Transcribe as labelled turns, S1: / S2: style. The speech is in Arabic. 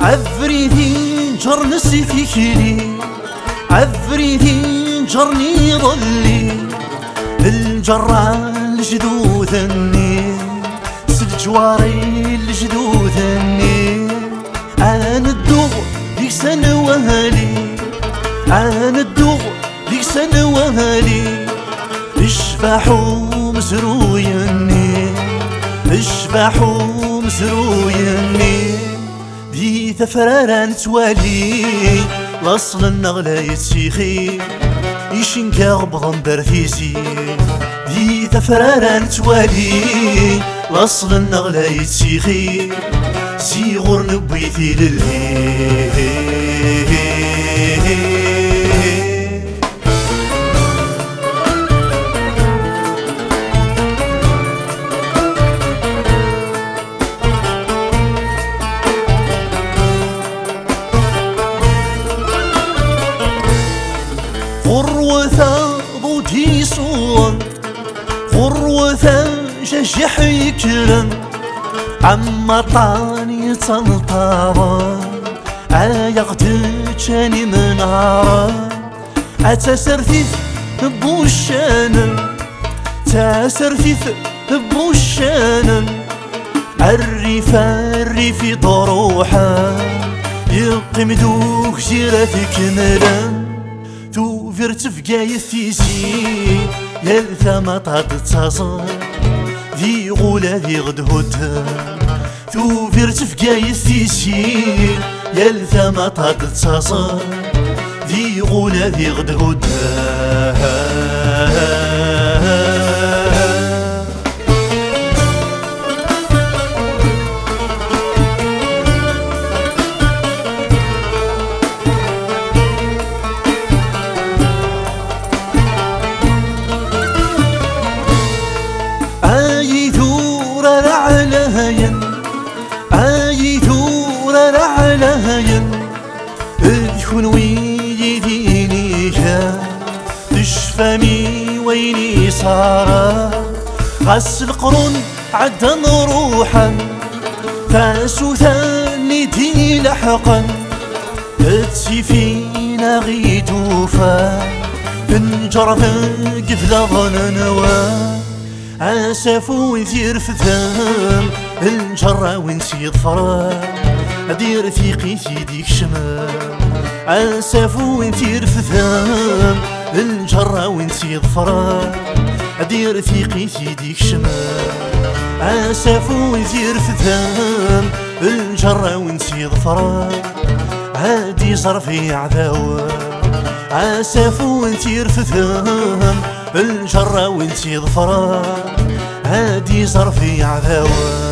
S1: عفريتي جرنسي في كلي، عفريتي جرني ظلي الجرة لجدوثني، سالجواري لجدوثني. أنا الدوغ ديك سنة وهالي، أنا الدوغ ديك سنة وهالي. اشباحو مسرويني، اشباحو مسرويني. دي ثفرارا نتوالي لاصل النغلا يتسيخي يشنكا غبضن برثيسي. دي ثفرارا نتوالي لاصل النغلا يتسيخي سيغور نبويثي للهي. غروة ضوتي صور، غروة ججح يكرم عما طاني تنطاوى. يغدتشاني منارة أتسرثيث بوشانا، تسرثيث بوشانا. الريفي ضروحا يقيم دوك جيرتك ملا. توفر تفقاي الثيسي يالثا ما تتصاصر ذي غولا ذي غدهوتا. توفر تفقاي الثيسي يالثا ما تتصاصر ذي غولا ذي غدهوتا. ذكون ويديني جا تشفامي ويني صارا. غس القرون عدن روحا تاسو ثاني دي لحقا. تسيفينا غيتوفا تنجر ثقف لظن نوا. اسافو يثير في الثام الجرة ونسيد فرا. دير ثيقي ديك شمال اسافو يثير في الثام الجرة ونسيد فرا. دير ثيقي ديك شمال اسافو يثير في الثام الجرة ونسيد فرا. هادي صرفي عذاوة اسافو يثير في الثام الجرة ونسيد فرا. هادي صرفي عذاوة.